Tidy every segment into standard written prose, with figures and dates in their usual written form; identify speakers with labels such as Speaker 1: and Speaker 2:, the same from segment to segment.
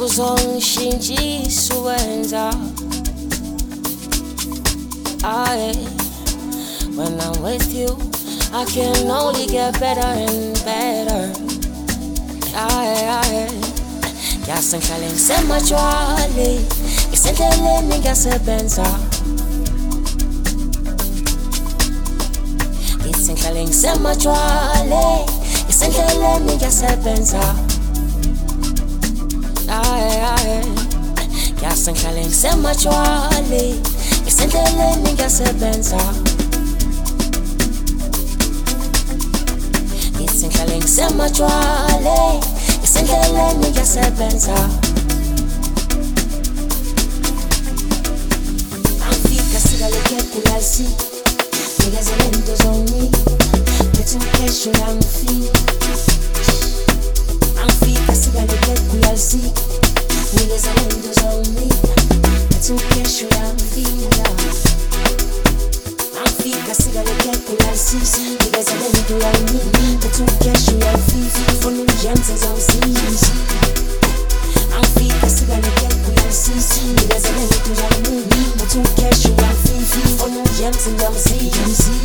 Speaker 1: uzongishintsha wenza. When I'm with you, I can only get better and better. Ngiyasenhlale ngisemajwali, ngisendleleni ngiyasebenza. Ngisenhlale ngisemajwali, ngisendleleni ngiyasebenza. Ngiyasenhlale ngisemajwali, ngisendleleni ngiyasebenza. Ngisenhlale ngisemajwali, ngisendleleni ngiyasebenza. Angifika sigaleke kulasi, nikezele into zongi, bethi ukesho yangifika. Angifika sigaleke kulasi, nikezele into zongi, bethi ukesho yangifika. Angifika sigaleke kulasi, nikezele into zongi, bethi ukesho yangifika. Funa ungiyenze zawusiza. Angifika sigaleke kulasi, nikezele into zongi, bethi ukesho yangifika. Funa ungiyenze zawusiza.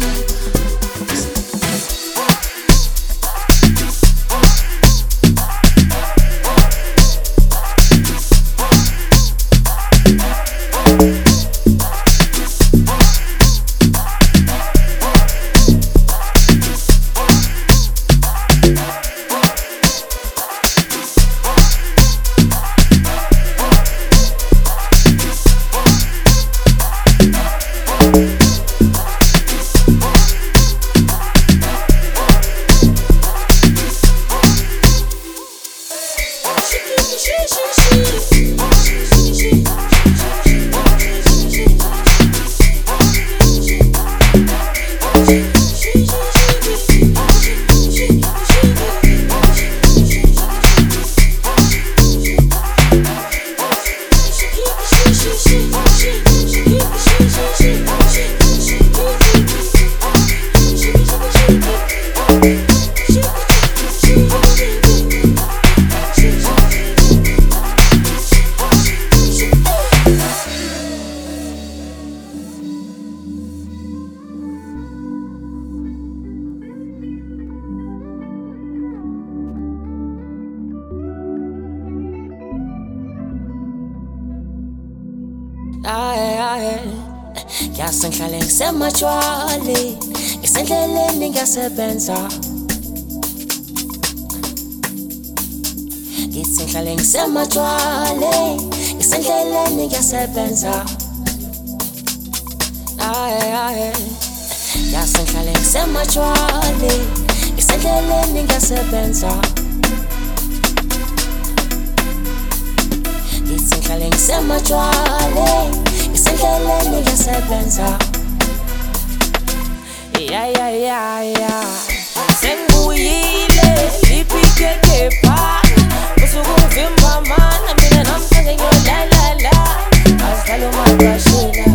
Speaker 1: Ngiyasenhlale ngisemajwali, ngisendleleni ngiyasebenza. Ngisenhlale ngisemajwali, ngisendleleni ngiyasebenza. Ngiyasenhlale ngisemajwali, ngisendleleni ngiyasebenza. Ngisenhlale ngisemajwali, ngisendleleni ngiyasebenza. Sengibuyile liphike kepha usuku uvimba mana mina namhlanje ngiyolala. Asihlale umadwashela